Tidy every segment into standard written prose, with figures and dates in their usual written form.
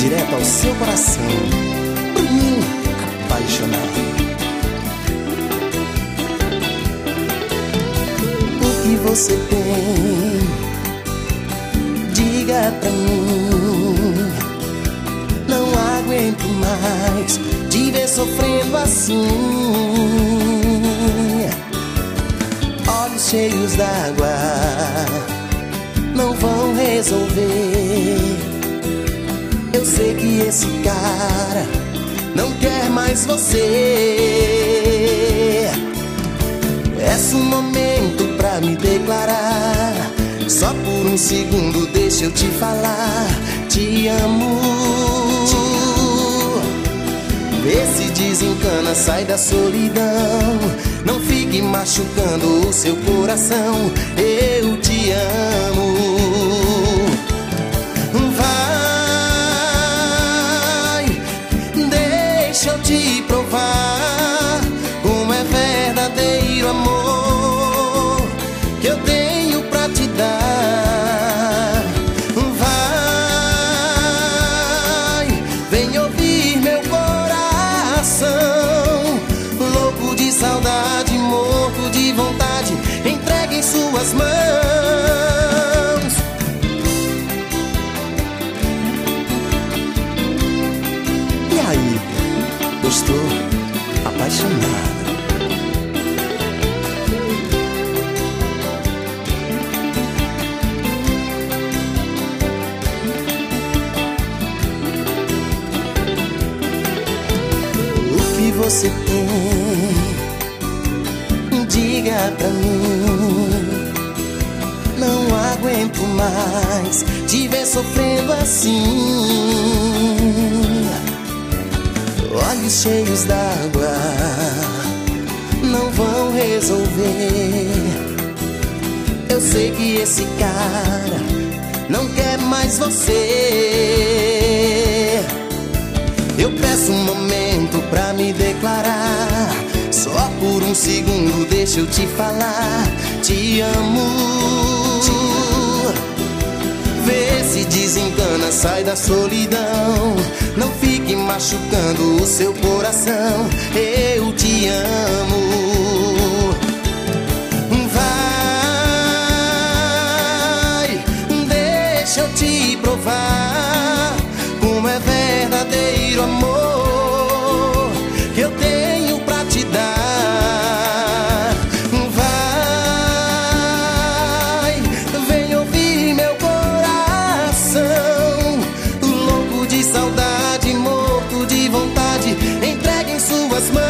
direto ao seu coração. Bruninho apaixonado. O que você tem? Diga pra mim. Não aguento mais te ver sofrendo assim. Olhos cheios d'água não vão resolver. Eu sei que esse cara não quer mais você. É um momento pra me declarar. Só por um segundo deixa eu te falar. Te amo. Vê se desencana, sai da solidão. Não fique machucando o seu coração. Eu te amo. Vai, deixa eu te provar como é verdadeiro amor que eu tenho pra te dar. Vai, vem ouvir meu coração, louco de saudade, morto de vontade, entregue em suas mãos. E aí, gostou? Apaixonado. O que você tem? Diga pra mim. Não aguento mais te ver sofrendo assim. Olhos cheios d'água não vão resolver. Eu sei que esse cara não quer mais você. Eu peço um momento pra me declarar. Só por um segundo deixa eu te falar. Te amo. Vê se desencana, sai da solidão. Não fique machucando o seu coração. Eu te amo. Vai, deixa eu te provar como é verdadeiro amor que eu tenho pra te dar. Vai, vem ouvir meu coração, louco de saudade, morto de vontade, entregue em suas mãos.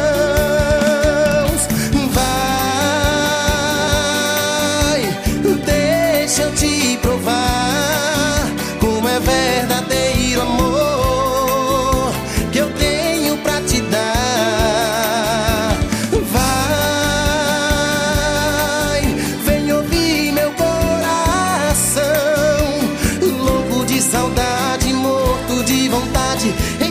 Vai, deixa eu te provar como é verdadeiro amor que eu tenho pra te dar. Vai, vem ouvir meu coração, louco de saudade, morto de vontade,